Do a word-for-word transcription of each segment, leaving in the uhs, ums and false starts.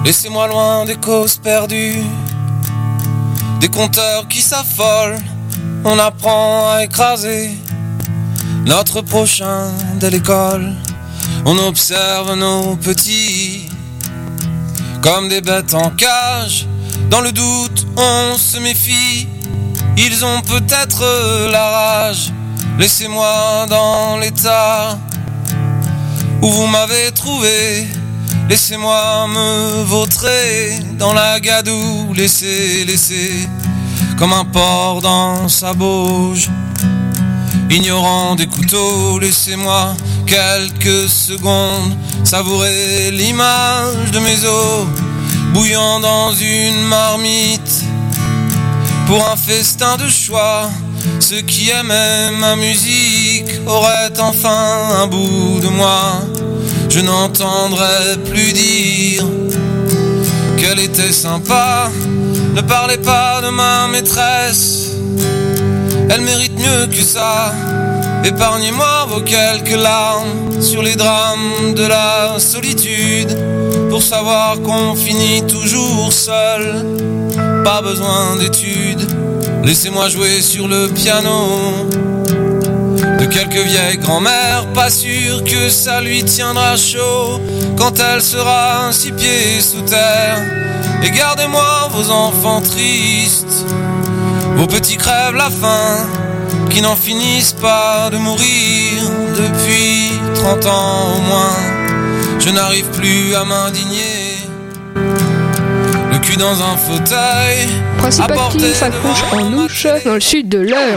Laissez-moi loin des causes perdues, des compteurs qui s'affolent. On apprend à écraser notre prochain dès l'école. On observe nos petits comme des bêtes en cage. Dans le doute, on se méfie. Ils ont peut-être la rage. Laissez-moi dans l'état où vous m'avez trouvé. Laissez-moi me vautrer dans la gadoue. Laissez, laissez, comme un porc dans sa bauge, ignorant des couteaux. Laissez-moi quelques secondes savourer l'image de mes os bouillant dans une marmite pour un festin de choix. Ceux qui aimaient ma musique auraient enfin un bout de moi. Je n'entendrai plus dire qu'elle était sympa. Ne parlez pas de ma maîtresse, elle mérite mieux que ça. Épargnez-moi vos quelques larmes sur les drames de la solitude, pour savoir qu'on finit toujours seul. Pas besoin d'études, laissez-moi jouer sur le piano de quelques vieilles grand-mères, pas sûr que ça lui tiendra chaud quand elle sera six pieds sous terre. Et gardez-moi vos enfants tristes, vos petits crèvent la faim, qui n'en finissent pas de mourir depuis trente ans au moins. Je n'arrive plus à m'indigner, le cul dans un fauteuil. Principal s'accroche en louche dans le sud de l'Eure.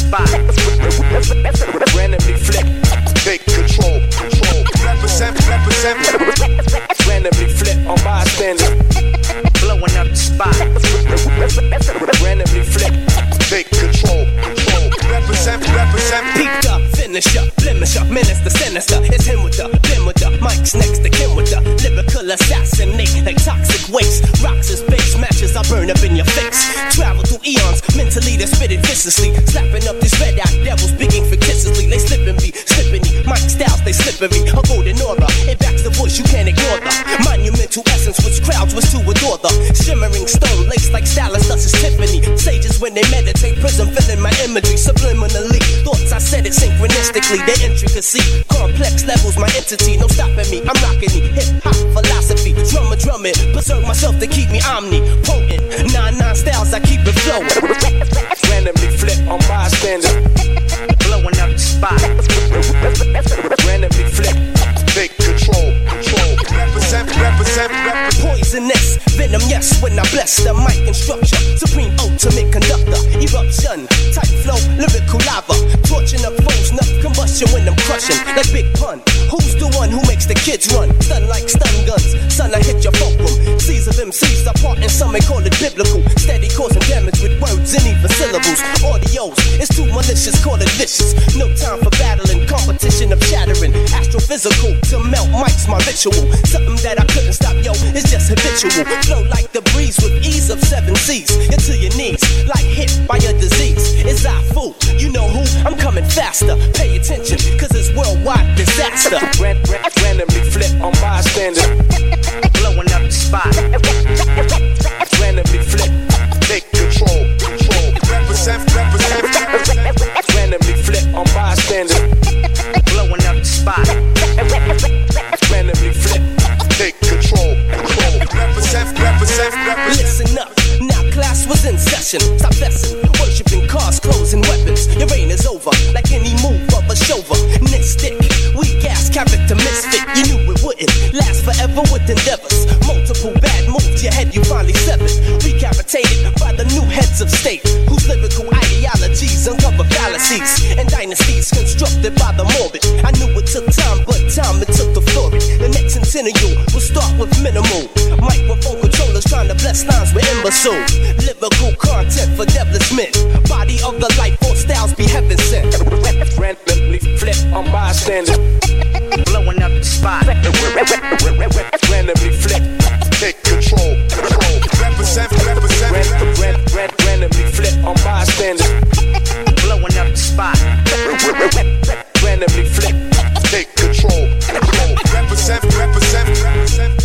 spot. Randomly flip, take control, control. Represent, represent. Randomly flip on bystanders, blowing up the spot. Randomly flip, take control, control. Represent, represent. Peeped up, finish up, blemish up, menace the sinister. It's him with the, them with the, Mike's next to Kim with the lyrical assassinate like toxic waste. Rocks is base matches, I burn up in your face. Travel through eons, mentally they spit it viciously. Slapping up these red eye devils, speaking fictitiously. They slipping me, slipping me. Mike styles, they slippery. A golden aura, it backs the voice, you can't ignore the monumental essence, which crowds was to adore the shimmering stone, laced like stylus, thus is Tiffany. Sages when they meditate, prism filling my imagery subliminally. Thoughts I said it synchronistically, their intricacy, complex levels, my entity, no stopping me. I'm rocking it, hip hop philosophy, drummer drumming, preserve myself to keep me omnipotent. Nine nine styles, I keep it flowing. Randomly flip on bystanders, blowing up the spot. Randomly flip, take control, control. Represent, represent, represent. Poisonous venom, yes, when I bless the mic and structure. Supreme ultimate conductor, eruption, tight flow, lyrical lava. Torching up foes, enough combustion when I'm crushing. Like Big Pun, who's the one who makes the kids run? Stun like stun guns, son, I hit your fulcrum. Seas of M Cs apart and some may call it biblical. Steady causing damage with words and even syllables. Audios, it's too malicious, call it vicious. No time for battling, competition of shattering. Astrophysical, to melt mics, my ritual. Something that I couldn't stop, yo, it's just habitual. Flow like the breeze with ease of seven seas. You're to your knees, like hit by a disease. It's I fool, you know who? I'm coming faster. Pay attention, cause it's worldwide disaster. Ran, ran, randomly flip on bystanders, blowing up the spot. Randomly flip, take control, control. Represent, represent, represent. Randomly flip on bystanders, blowing up the spot. Randomly flip, take control, control. Represent, represent, represent. Listen up, now class was in session. Stop fessing, worshipping cars, clothes, and weapons. Your reign is over, like any move of a chauvinistic. Weak ass character misfit, you knew it wouldn't last forever with endeavors. Multiple bad moves, your head you finally severed. Recapitated by the new heads of state, whose lyrical ideologies uncover fallacies and dynasties constructed by the morbid. I knew it took time, but time it took to flourish. The next centennial will start with minimal microphone controllers trying to bless lines with imbecile lyrical content for devilish men. Body of the life force styles be heaven sent. Randomly flip on bystanders, blowing up the spot. Randomly flip, take control, control. Represent, represent, represent. Randomly flip on bystanders, blowing up the spot. Randomly flip, take control, control. Represent, represent, represent.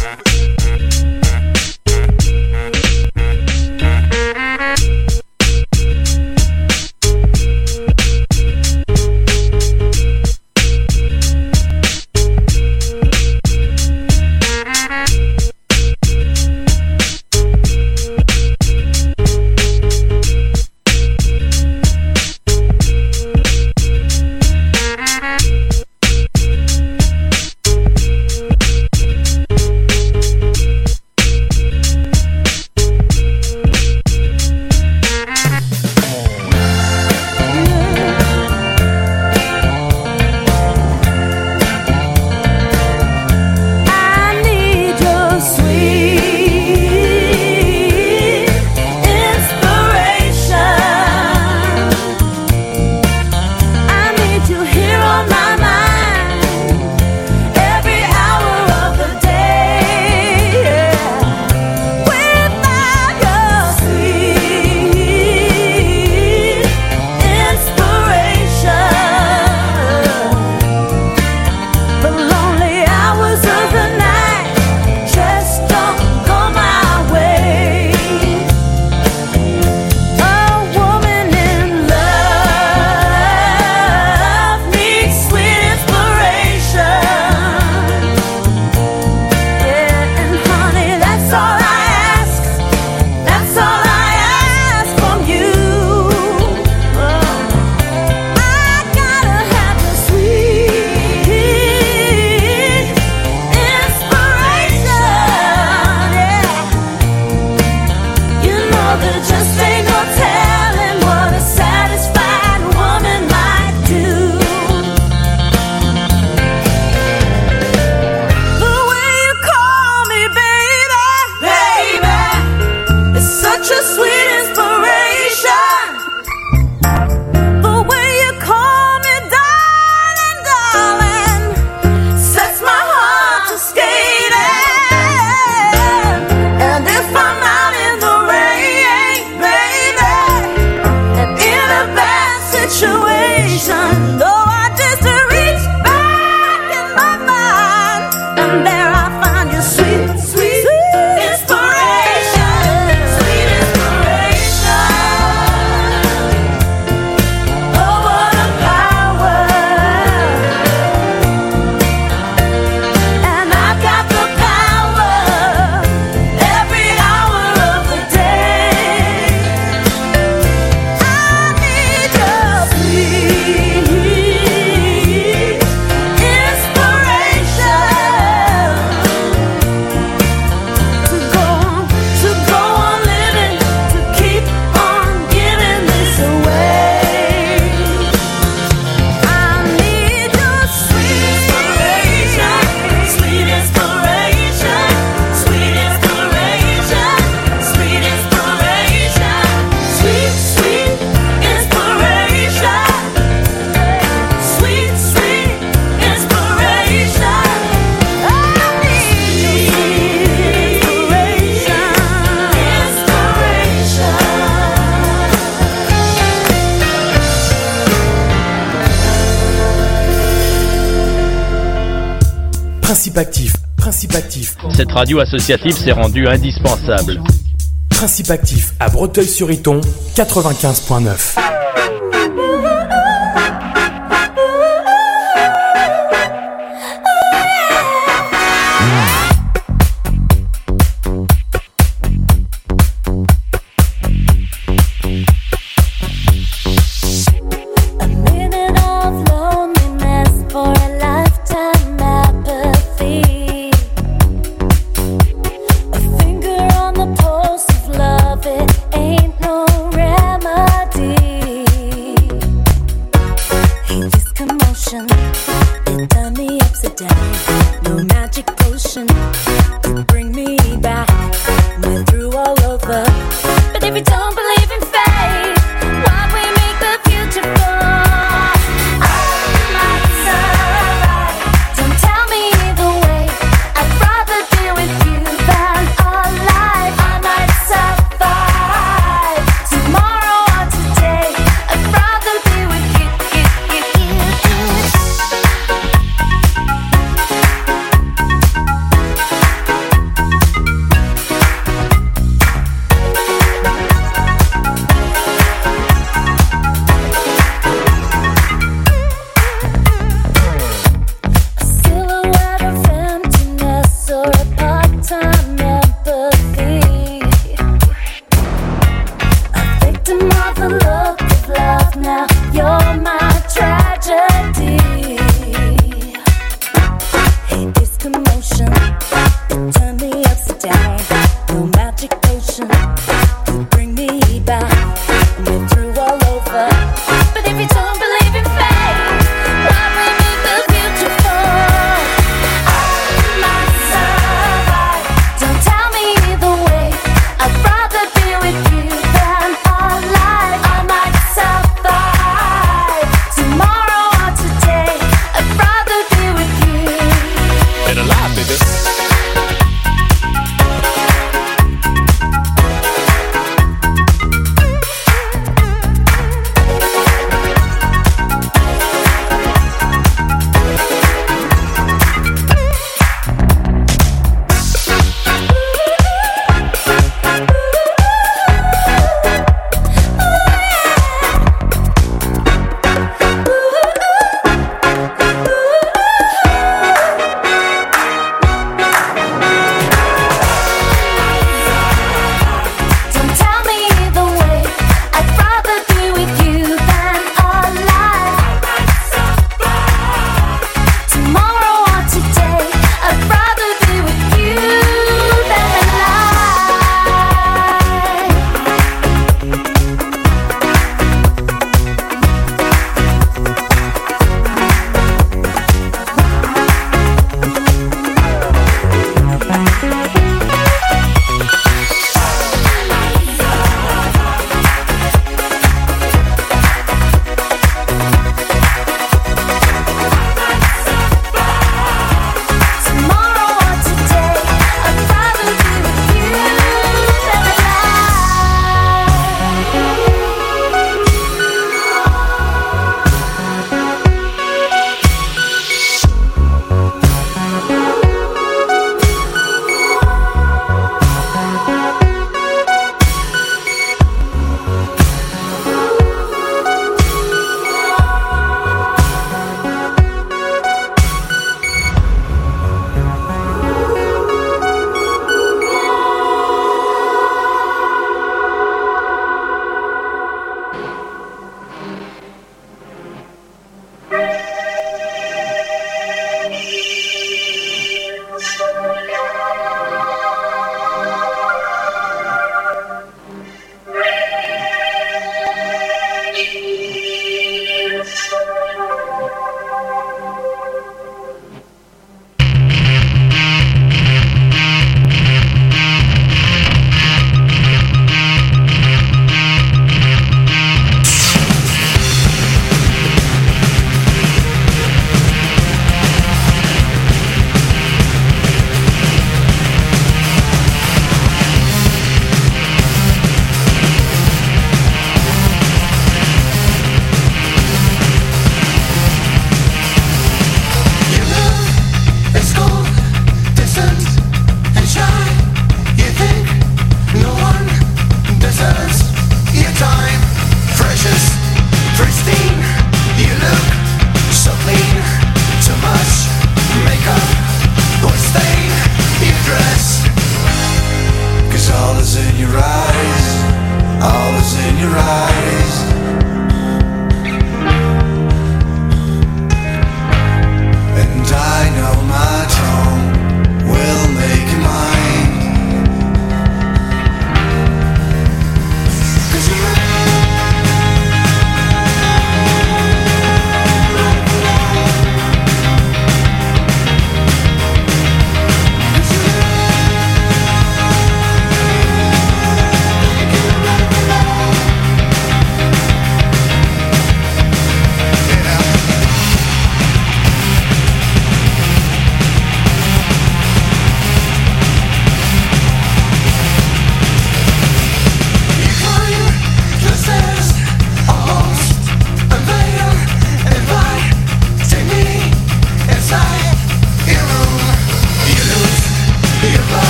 Principe actif, principe actif. Cette radio associative s'est rendue indispensable. Principe actif à Breteuil-sur-Iton, quatre-vingt-quinze point neuf.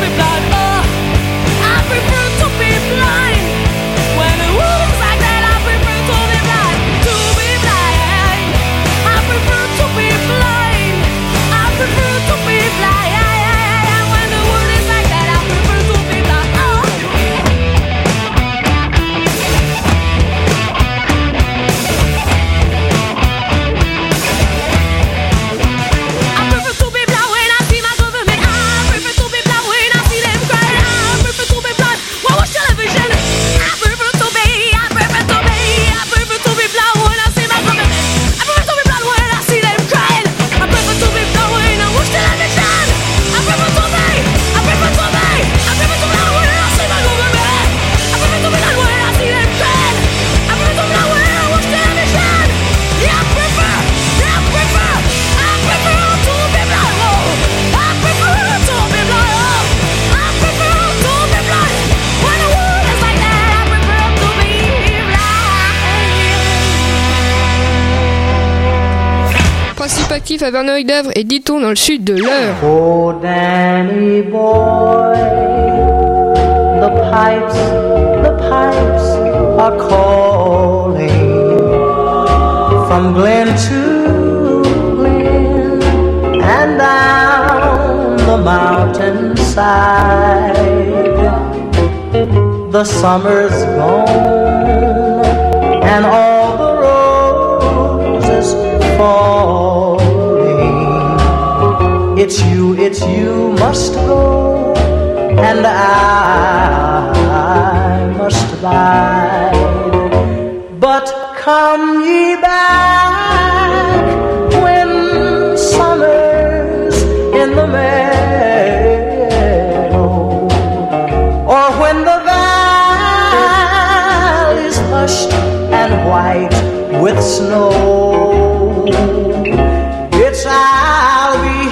be blind. Oh, I prefer to be blind. When the world is like that, I prefer to be blind. To be blind. I prefer to be blind. I prefer to be blind. When the world is like that, I prefer to be blind. Oh. I prefer to be blind when I see my government. I prefer to be blind when I see them crying. I prefer to be blind when I watch television. I prefer to be, I prefer to be, I prefer to be blind when I see my government. I prefer to be blind when I see them crying. I prefer to be blind when I watch television. I prefer to be, I prefer to be, I prefer to be blind when I see my government. I prefer to be blind when I see them crying. I prefer to be blind when I watch television. Yeah, I prefer, yeah, I prefer, I prefer to be blind. Oh, I prefer to be blind. Oh, I prefer to be blind. When the world is like that, I prefer to be blind. Principe actif à Verneuil-d'Avre et Diton dans le sud de l'Eure. Oh, Danny boy, the pipes, the pipes are calling from glen to glen and down the mountainside. The summer's gone and all the roses falling. It's you, it's you must go, and I must abide. But come ye back when summer's in the meadow, or when the valley's hushed and white with snow. It's I'll be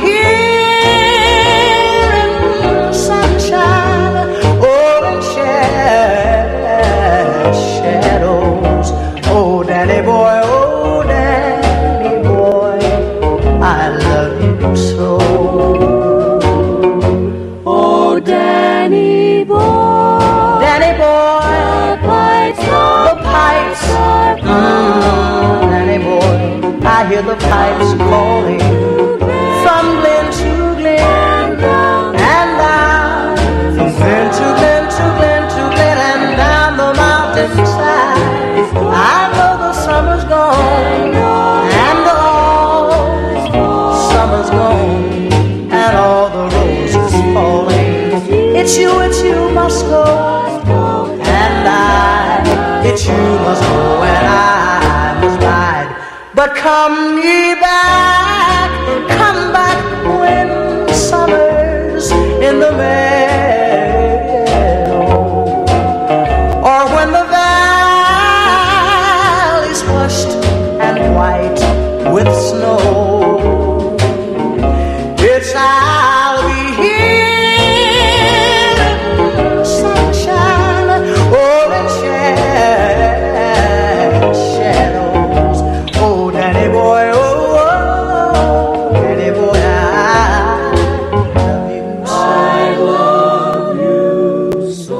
here in sunshine or in shadows. Oh, Danny boy, oh, Danny boy, I love you so. Oh, Danny boy, Danny boy, the pipes, the pipes, mm, Danny boy, I hear the pipes calling from glen to glen and down, from glen to glen to glen to glen and down the mountainside. I know the summer's gone and all summer's gone and all the roses falling. It's you, it's you must go, and I, it's you must go, and I must ride. But come ye back, come back when summer's in the meadow, or when the valley's hushed and white with snow. It's I'll be here in sunshine or in shadows. Oh, Danny boy, oh, oh, Danny boy, I love you so.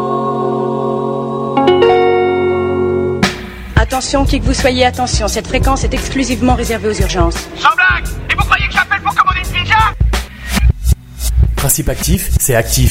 Attention, qui que vous soyez, attention, cette fréquence est exclusivement réservée aux urgences. Sans blague! Et vous croyez que j'appelle pour commander une pizza? Principe actif, c'est actif.